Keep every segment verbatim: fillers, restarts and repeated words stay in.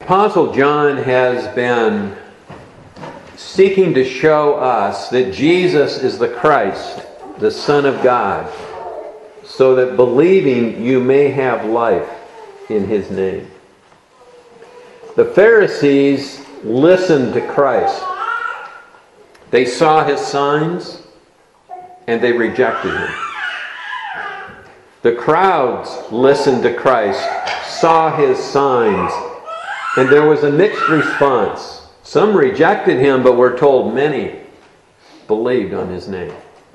Apostle John has been seeking to show us that Jesus is the Christ, the Son of God, so that believing you may have life in His name. The Pharisees listened to Christ. They saw His signs and they rejected Him. The crowds listened to Christ, saw His signs, and there was a mixed response. Some rejected Him, but we're told many believed on His name.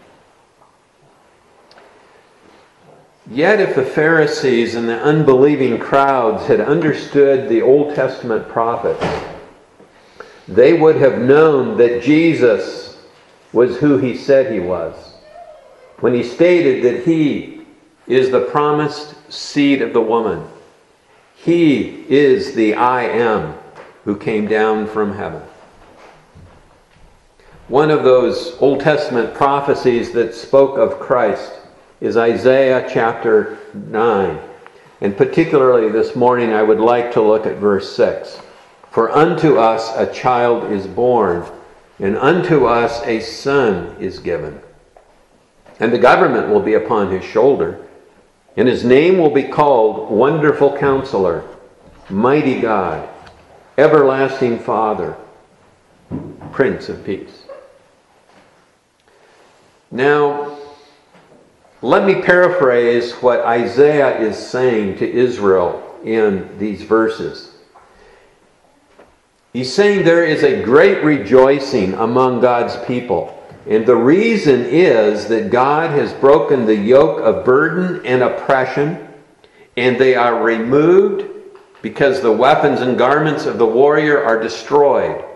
Yet if the Pharisees and the unbelieving crowds had understood the Old Testament prophets, they would have known that Jesus was who He said He was, when He stated that He is the promised seed of the woman. He is the I Am who came down from heaven. One of those Old Testament prophecies that spoke of Christ is Isaiah chapter nine. And particularly this morning I would like to look at verse six. For unto us a child is born, and unto us a son is given. And the government will be upon His shoulder, and His name will be called Wonderful Counselor, Mighty God, Everlasting Father, Prince of Peace. Now, let me paraphrase what Isaiah is saying to Israel in these verses. He's saying there is a great rejoicing among God's people. And the reason is that God has broken the yoke of burden and oppression, and they are removed because the weapons and garments of the warrior are destroyed.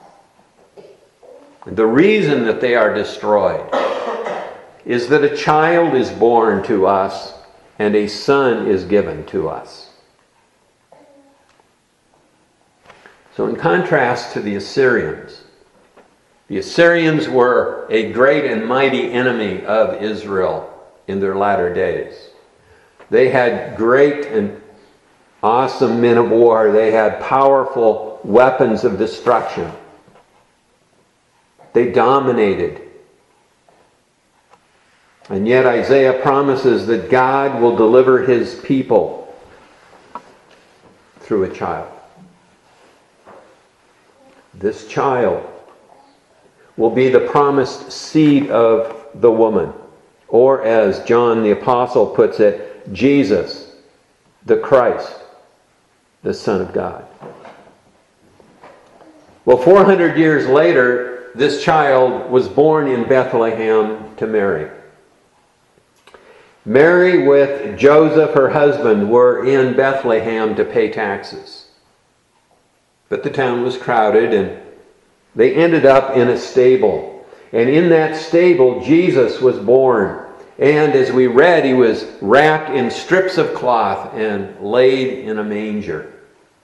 And the reason that they are destroyed is that a child is born to us and a son is given to us. So in contrast to the Assyrians, the Assyrians were a great and mighty enemy of Israel in their latter days. They had great and awesome men of war. They had powerful weapons of destruction. They dominated. And yet Isaiah promises that God will deliver His people through a child. This child will be the promised seed of the woman. Or as John the Apostle puts it, Jesus, the Christ, the Son of God. Well, four hundred years later, this child was born in Bethlehem to Mary. Mary with Joseph, her husband, were in Bethlehem to pay taxes. But the town was crowded and they ended up in a stable. And in that stable, Jesus was born. And as we read, He was wrapped in strips of cloth and laid in a manger.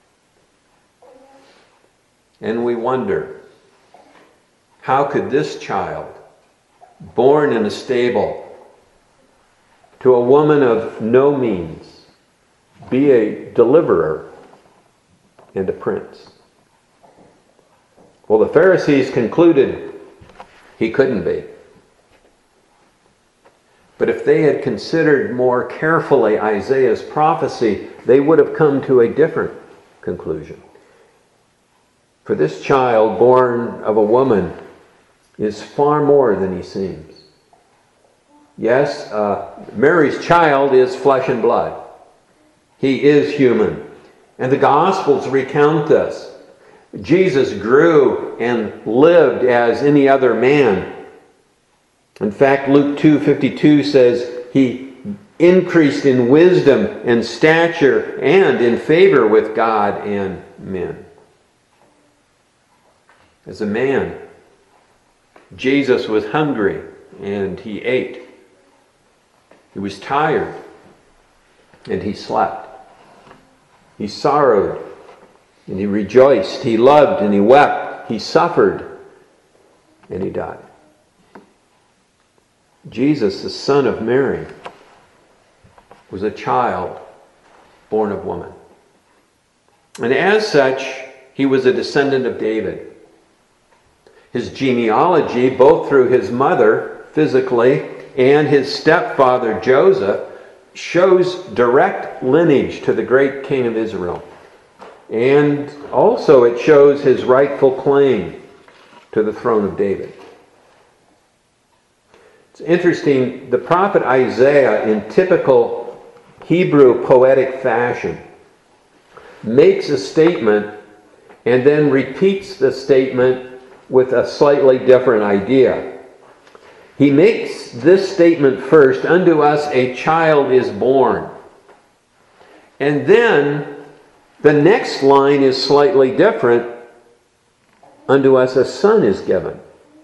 And we wonder, how could this child, born in a stable, to a woman of no means, be a deliverer and a prince? Well, the Pharisees concluded He couldn't be. But if they had considered more carefully Isaiah's prophecy, they would have come to a different conclusion. For this child born of a woman is far more than he seems. Yes, uh, Mary's child is flesh and blood. He is human. And the Gospels recount this. Jesus grew and lived as any other man. In fact, Luke two fifty-two says He increased in wisdom and stature and in favor with God and men. As a man, Jesus was hungry and He ate. He was tired and He slept. He sorrowed and He rejoiced. He loved and He wept. He suffered and He died. Jesus, the son of Mary, was a child born of woman. And as such, he was a descendant of David. His genealogy, both through his mother physically and his stepfather Joseph, shows direct lineage to the great king of Israel. And also it shows his rightful claim to the throne of David. It's interesting, the prophet Isaiah, in typical Hebrew poetic fashion, makes a statement and then repeats the statement with a slightly different idea. He makes this statement first, "Unto us a child is born." And then the next line is slightly different. "Unto us a son is given."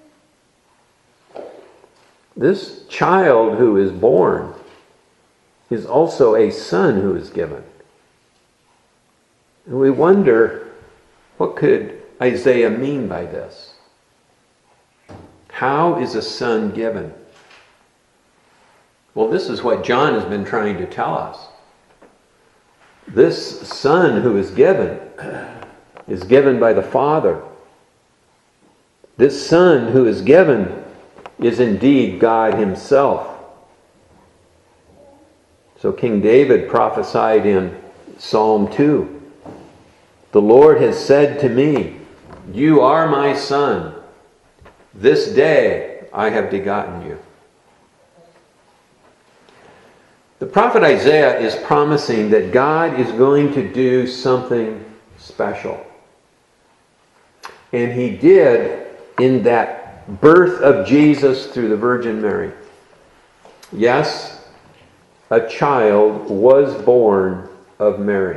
This child who is born is also a son who is given. And we wonder, what could Isaiah mean by this? How is a son given? Well, this is what John has been trying to tell us. This son who is given is given by the Father. This son who is given is indeed God himself. So King David prophesied in Psalm two, "The Lord has said to me, you are my son. This day I have begotten you." The prophet Isaiah is promising that God is going to do something special. And he did in that birth of Jesus through the Virgin Mary. Yes, a child was born of Mary.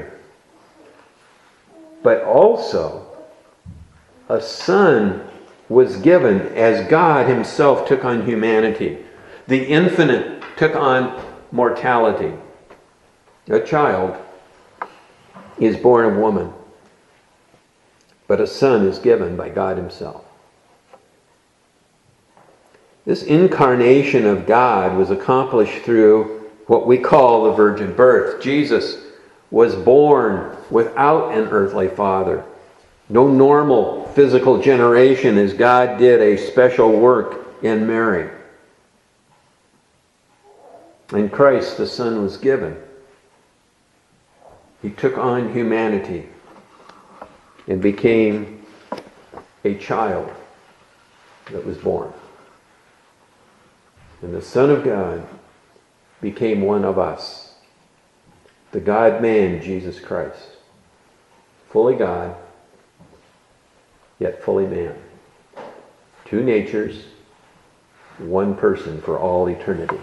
But also, a son was given as God himself took on humanity. The infinite took on mortality. A child is born of woman, but a son is given by God himself. This incarnation of God was accomplished through what we call the virgin birth. Jesus was born without an earthly father. No normal physical generation, as God did a special work in Mary. In Christ, the Son was given. He took on humanity and became a child that was born. And the Son of God became one of us. The God-man, Jesus Christ. Fully God, yet fully man. Two natures, one person for all eternity.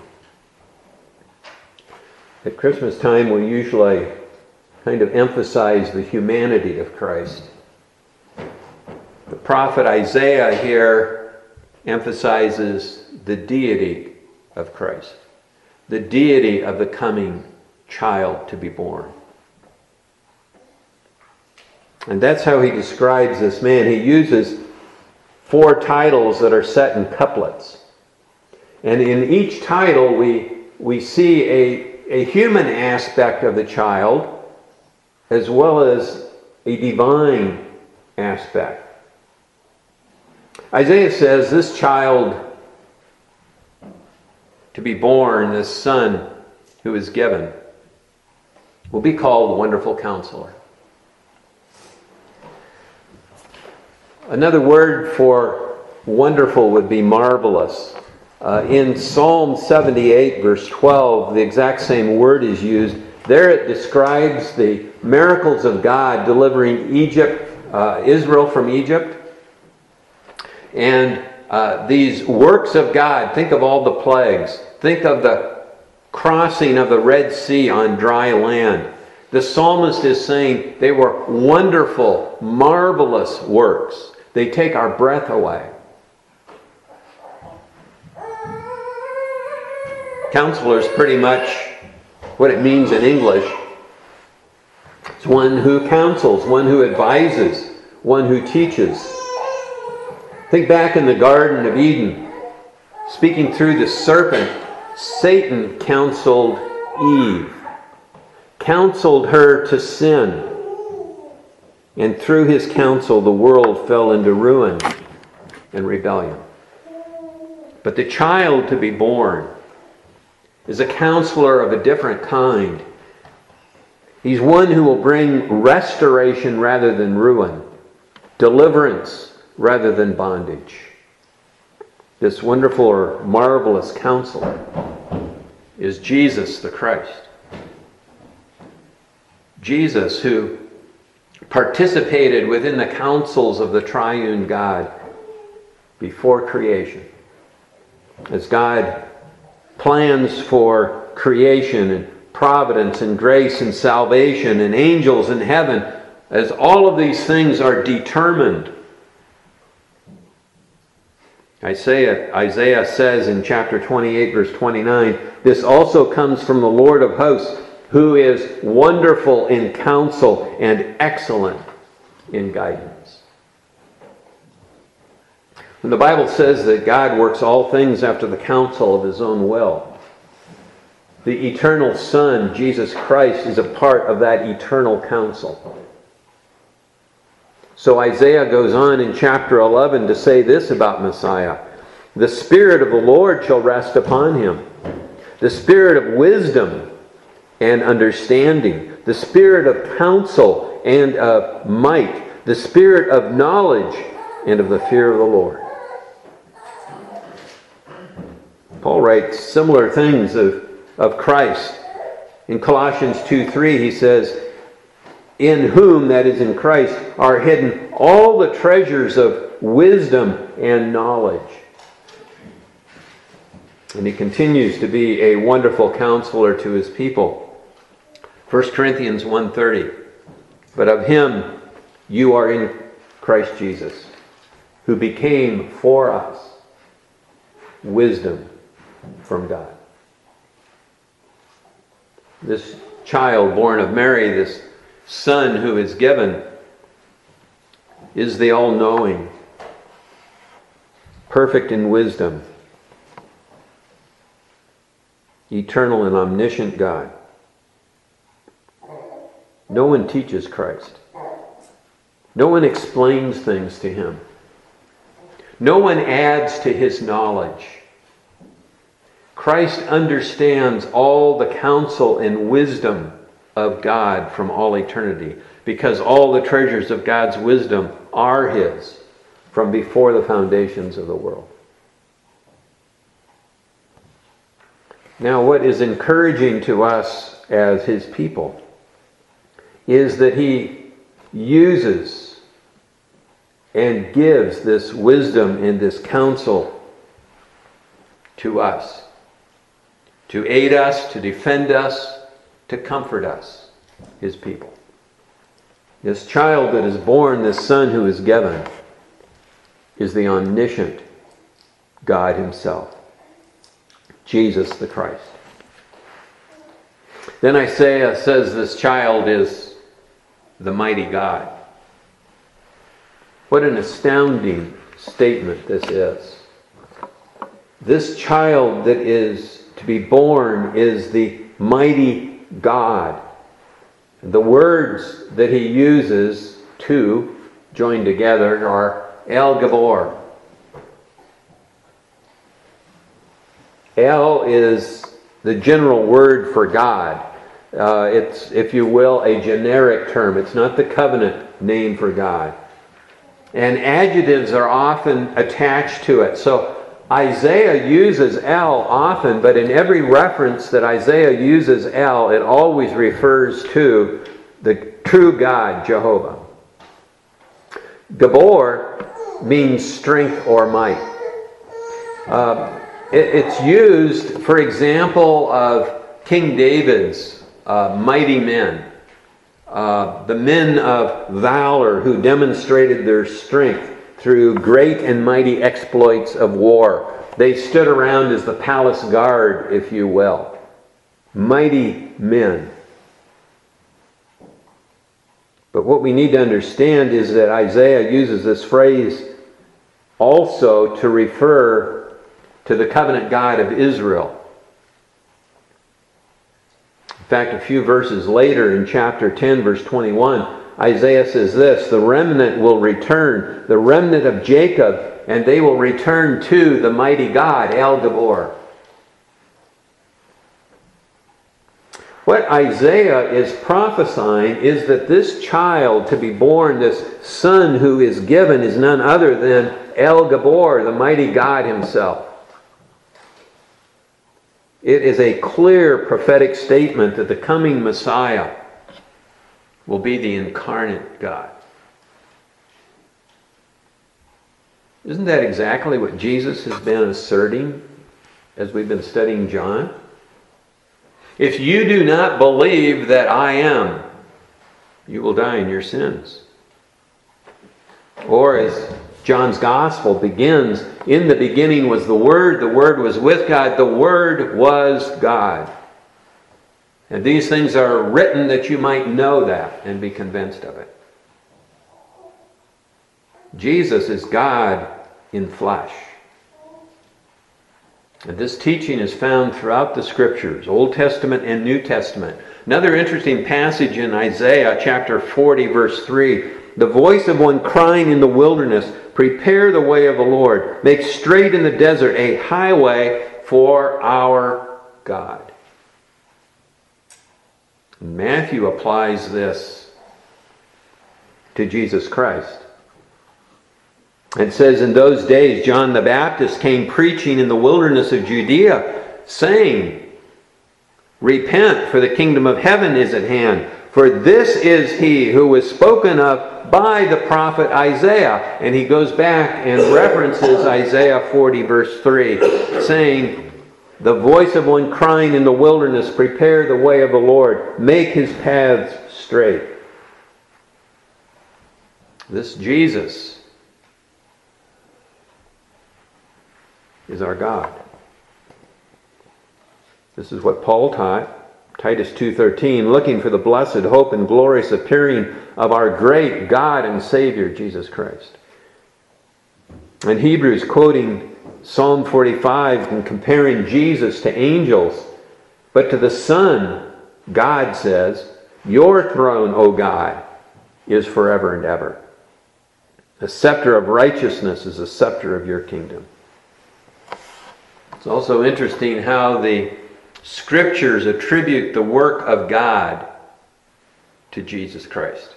At Christmas time, we usually kind of emphasize the humanity of Christ. The prophet Isaiah here emphasizes the deity of Christ, the deity of the coming child to be born. And that's how he describes this man. He uses four titles that are set in couplets. And in each title we, we see a, a human aspect of the child as well as a divine aspect. Isaiah says this child to be born, this son who is given, will be called Wonderful Counselor. Another word for wonderful would be marvelous. Uh, in Psalm seventy-eight, verse twelve, the exact same word is used. There it describes the miracles of God delivering Egypt, uh, Israel from Egypt. And uh, these works of God, think of all the plagues. Think of the crossing of the Red Sea on dry land. The psalmist is saying they were wonderful, marvelous works. They take our breath away. Counselor is pretty much what it means in English. It's one who counsels, one who advises, one who teaches. Think back in the Garden of Eden. Speaking through the serpent, Satan counseled Eve. Counseled her to sin. And through his counsel, the world fell into ruin and rebellion. But the child to be born is a counselor of a different kind. He's one who will bring restoration rather than ruin, deliverance rather than bondage. This wonderful or marvelous counselor is Jesus the Christ. Jesus, who participated within the counsels of the triune God before creation. As God plans for creation and providence and grace and salvation and angels in heaven, as all of these things are determined. Isaiah, Isaiah says in chapter twenty-eight, verse twenty-nine, this also comes from the Lord of hosts, who is wonderful in counsel and excellent in guidance. When the Bible says that God works all things after the counsel of his own will, the eternal Son, Jesus Christ, is a part of that eternal counsel. So Isaiah goes on in chapter eleven to say this about Messiah. The Spirit of the Lord shall rest upon him. The Spirit of wisdom and understanding. The Spirit of counsel and of might. The Spirit of knowledge and of the fear of the Lord. Paul writes similar things of, of Christ. In Colossians two three he says, in whom, that is in Christ, are hidden all the treasures of wisdom and knowledge. And he continues to be a wonderful counselor to his people. First Corinthians one thirty, but of him you are in Christ Jesus, who became for us wisdom from God. This child born of Mary, this Son who is given, is the all-knowing, perfect in wisdom, eternal and omniscient God. No one teaches Christ. No one explains things to him. No one adds to his knowledge. Christ understands all the counsel and wisdom of God from all eternity, because all the treasures of God's wisdom are his from before the foundations of the world. Now, what is encouraging to us as his people is that he uses and gives this wisdom and this counsel to us, to aid us, to defend us, to comfort us, his people. This child that is born, this Son who is given, is the omniscient God himself, Jesus the Christ. Then Isaiah says this child is the mighty God. What an astounding statement this is. This child that is to be born is the mighty God. The words that he uses to join together are El Gabor. El is the general word for God. Uh, it's, if you will, a generic term. It's not the covenant name for God. And adjectives are often attached to it. So Isaiah uses El often, but in every reference that Isaiah uses El, it always refers to the true God, Jehovah. Gabor means strength or might. Uh, it, it's used, for example, of King David's uh, mighty men. Uh, the men of valor who demonstrated their strength through great and mighty exploits of war. They stood around as the palace guard, if you will. Mighty men. But what we need to understand is that Isaiah uses this phrase also to refer to the covenant God of Israel. In fact, a few verses later in chapter ten, verse twenty-one, Isaiah says this, the remnant will return, the remnant of Jacob, and they will return to the mighty God, El Gabor. What Isaiah is prophesying is that this child to be born, this son who is given, is none other than El Gabor, the mighty God himself. It is a clear prophetic statement that the coming Messiah will be the incarnate God. Isn't that exactly what Jesus has been asserting as we've been studying John? If you do not believe that I am, you will die in your sins. Or as John's Gospel begins, in the beginning was the Word, the Word was with God, the Word was God. And these things are written that you might know that and be convinced of it. Jesus is God in flesh. And this teaching is found throughout the Scriptures, Old Testament and New Testament. Another interesting passage in Isaiah chapter forty, verse three. The voice of one crying in the wilderness, prepare the way of the Lord. Make straight in the desert a highway for our God. Matthew applies this to Jesus Christ. It says, in those days John the Baptist came preaching in the wilderness of Judea, saying, repent, for the kingdom of heaven is at hand. For this is he who was spoken of by the prophet Isaiah. And he goes back and references Isaiah forty, verse three, saying, the voice of one crying in the wilderness, prepare the way of the Lord, make his paths straight. This Jesus is our God. This is what Paul taught, Titus two thirteen, looking for the blessed hope and glorious appearing of our great God and Savior, Jesus Christ. And Hebrews, quoting Psalm forty-five and comparing Jesus to angels, but to the Son, God says, your throne, O God, is forever and ever. The scepter of righteousness is the scepter of your kingdom. It's also interesting how the Scriptures attribute the work of God to Jesus Christ.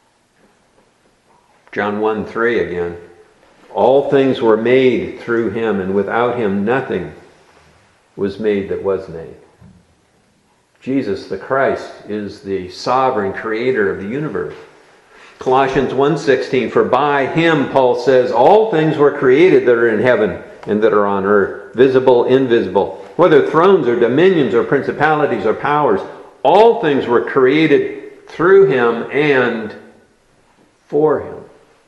John one three again. All things were made through him, and without him nothing was made that was made. Jesus the Christ is the sovereign creator of the universe. Colossians one sixteen, for by him, Paul says, all things were created that are in heaven and that are on earth, visible, invisible, whether thrones or dominions or principalities or powers, all things were created through him and for him.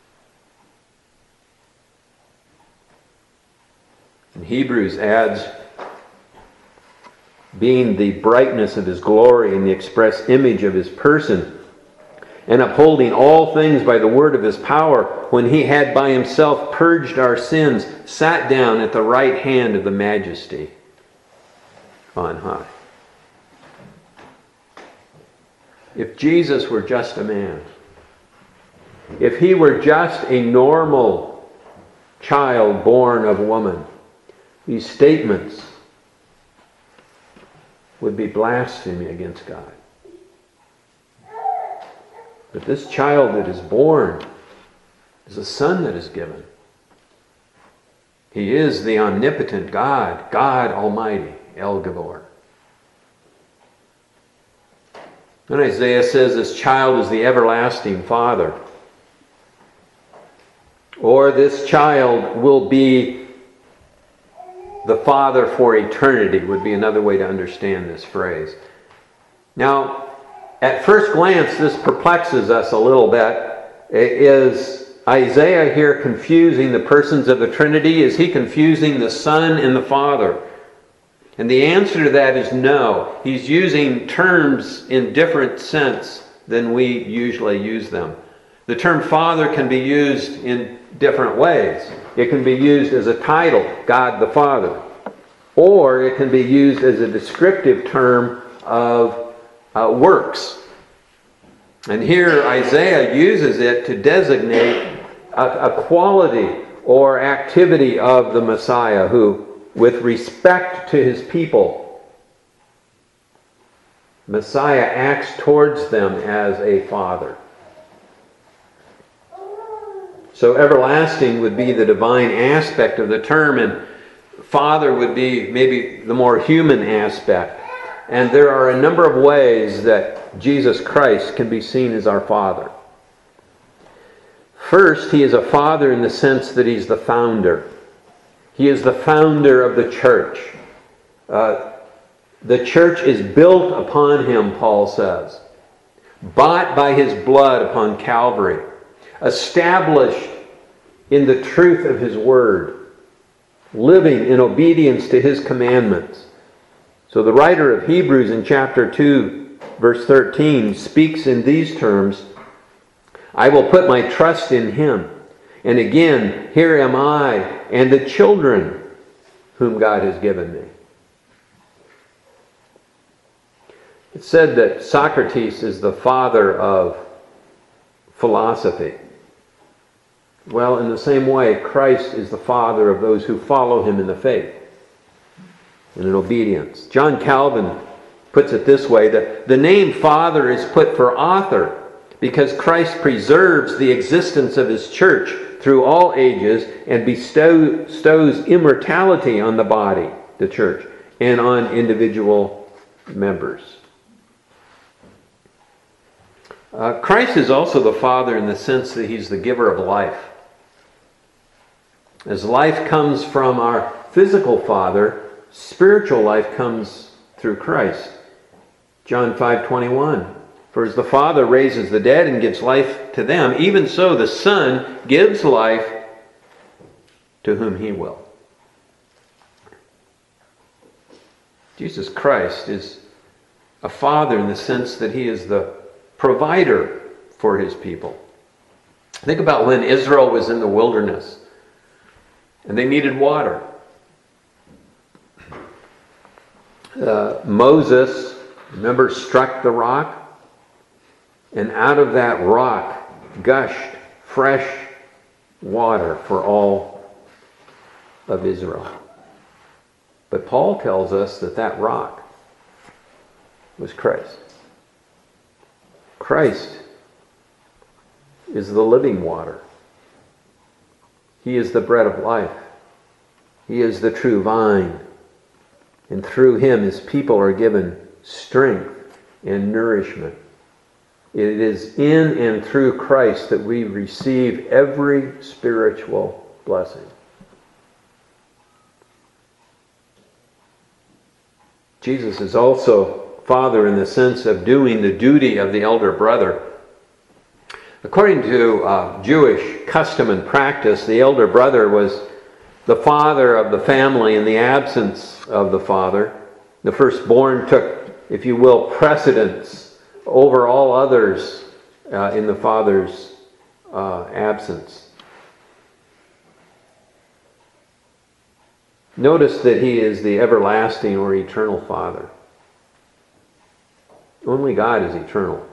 And Hebrews adds, being the brightness of his glory and the express image of his person, and upholding all things by the word of his power, when he had by himself purged our sins, sat down at the right hand of the majesty on high. If Jesus were just a man, if he were just a normal child born of woman, these statements would be blasphemy against God. But this child that is born is a son that is given. He is the omnipotent God, God Almighty, El Gabor. And Isaiah says this child is the everlasting Father. Or this child will be the Father for eternity, would be another way to understand this phrase. Now, at first glance, this perplexes us a little bit. Is Isaiah here confusing the persons of the Trinity? Is he confusing the Son and the Father? And the answer to that is no. He's using terms in different sense than we usually use them. The term Father can be used in different ways. It can be used as a title, God the Father. Or it can be used as a descriptive term of Uh, works. And here Isaiah uses it to designate a, a quality or activity of the Messiah who, with respect to his people, Messiah acts towards them as a father. So everlasting would be the divine aspect of the term, and father would be maybe the more human aspect. And there are a number of ways that Jesus Christ can be seen as our Father. First, he is a father in the sense that he's the founder. He is the founder of the church. Uh, the church is built upon him, Paul says. Bought by his blood upon Calvary. Established in the truth of his word. Living in obedience to his commandments. So the writer of Hebrews in chapter two, verse thirteen, speaks in these terms, I will put my trust in him. And again, here am I and the children whom God has given me. It's said that Socrates is the father of philosophy. Well, in the same way, Christ is the father of those who follow him in the faith and in obedience. John Calvin puts it this way, that the name Father is put for author because Christ preserves the existence of his church through all ages and bestow, bestows immortality on the body, the church, and on individual members. Uh, Christ is also the Father in the sense that he's the giver of life. As life comes from our physical father, spiritual life comes through Christ. John five twenty-one. For as the Father raises the dead and gives life to them, even so the Son gives life to whom he will. Jesus Christ is a father in the sense that he is the provider for his people. Think about when Israel was in the wilderness and they needed water. Uh, Moses, remember, struck the rock, and out of that rock gushed fresh water for all of Israel. But Paul tells us that that rock was Christ. Christ is the living water. He is the bread of life. He is the true vine. And through him, his people are given strength and nourishment. It is in and through Christ that we receive every spiritual blessing. Jesus is also Father in the sense of doing the duty of the elder brother. According to uh, Jewish custom and practice, the elder brother was the father of the family in the absence of the father. The firstborn took, if you will, precedence over all others uh, in the father's uh, absence. Notice that he is the everlasting or eternal Father. Only God is eternal.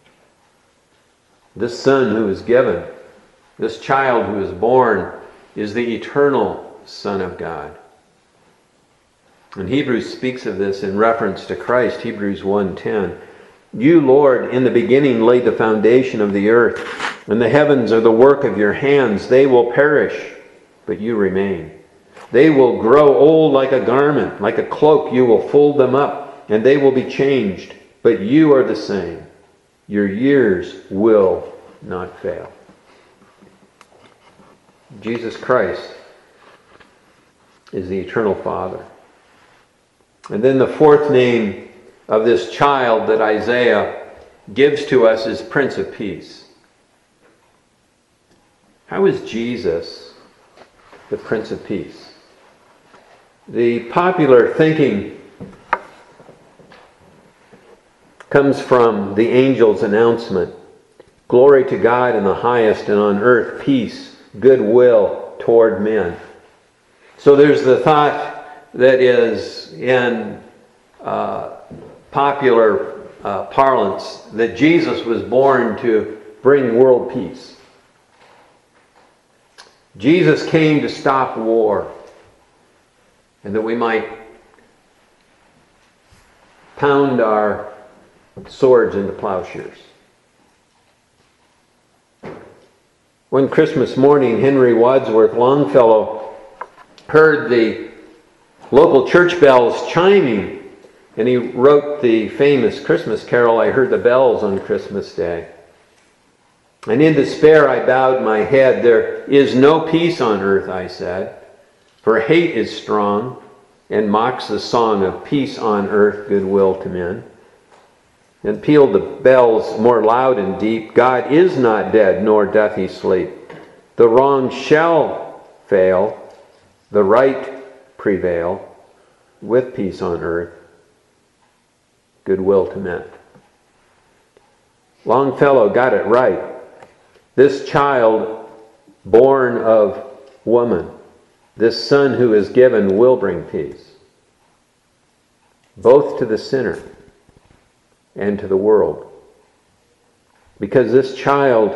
This Son who is given, this child who is born, is the eternal Son of God. And Hebrews speaks of this in reference to Christ, Hebrews one ten. You, Lord, in the beginning laid the foundation of the earth, and the heavens are the work of your hands. They will perish, but you remain. They will grow old like a garment, like a cloak. You will fold them up, and they will be changed. But you are the same. Your years will not fail. Jesus Christ is the eternal Father. And then the fourth name of this child that Isaiah gives to us is Prince of Peace. How is Jesus the Prince of Peace? The popular thinking comes from the angel's announcement. Glory to God in the highest, and on earth peace, goodwill toward men. So there's the thought that is in uh, popular uh, uh, parlance that Jesus was born to bring world peace. Jesus came to stop war, and that we might pound our swords into plowshares. One Christmas morning, Henry Wadsworth Longfellow heard the local church bells chiming, and he wrote the famous Christmas carol, "I Heard the Bells on Christmas Day." And in despair I bowed my head. "There is no peace on earth," I said, "for hate is strong and mocks the song of peace on earth, goodwill to men." And pealed the bells more loud and deep, "God is not dead, nor doth he sleep. The wrong shall fail, the right prevail, with peace on earth, goodwill to men." Longfellow got it right. This child born of woman, this son who is given, will bring peace, both to the sinner and to the world. Because this child,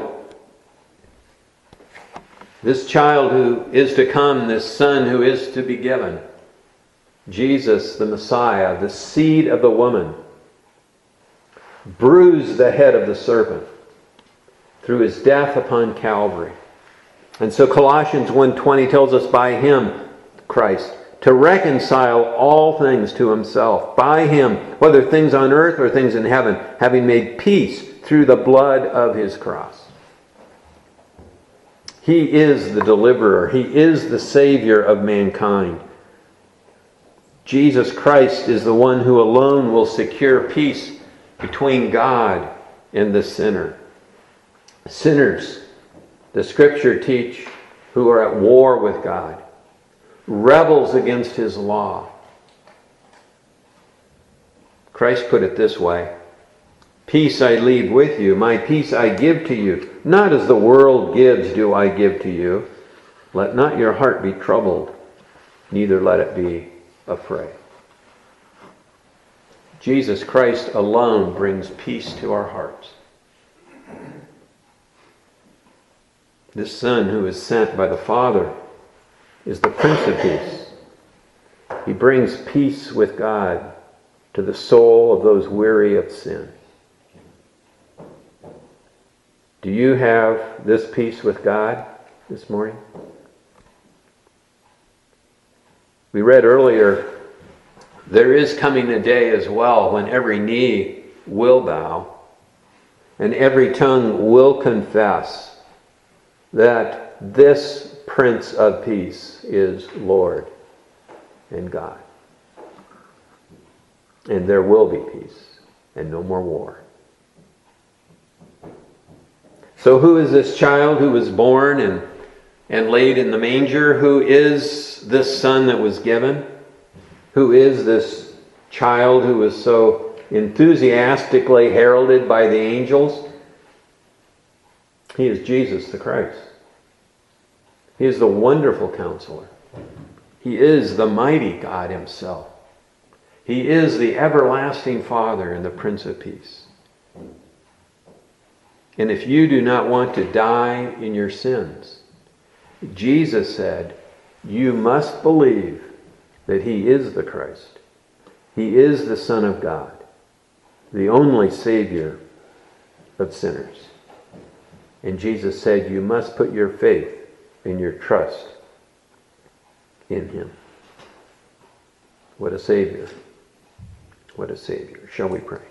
this child who is to come, this son who is to be given, Jesus the Messiah, the seed of the woman, bruised the head of the serpent through his death upon Calvary. And so Colossians one twenty tells us, by him, Christ, to reconcile all things to himself. By him, whether things on earth or things in heaven, having made peace through the blood of his cross. He is the deliverer. He is the Savior of mankind. Jesus Christ is the one who alone will secure peace between God and the sinner. Sinners, the Scripture teach, who are at war with God, rebels against his law. Christ put it this way: "Peace I leave with you, my peace I give to you. Not as the world gives do I give to you. Let not your heart be troubled, neither let it be afraid." Jesus Christ alone brings peace to our hearts. This Son who is sent by the Father is the Prince of Peace. He brings peace with God to the soul of those weary of sin. Do you have this peace with God this morning? We read earlier, there is coming a day as well when every knee will bow and every tongue will confess that this Prince of Peace is Lord and God. And there will be peace and no more war. So who is this child who was born and, and laid in the manger? Who is this son that was given? Who is this child who was so enthusiastically heralded by the angels? He is Jesus the Christ. He is the wonderful counselor. He is the mighty God himself. He is the everlasting Father and the Prince of Peace. And if you do not want to die in your sins, Jesus said, you must believe that he is the Christ. He is the Son of God, the only Savior of sinners. And Jesus said, you must put your faith and your trust in him. What a Savior. What a Savior. Shall we pray?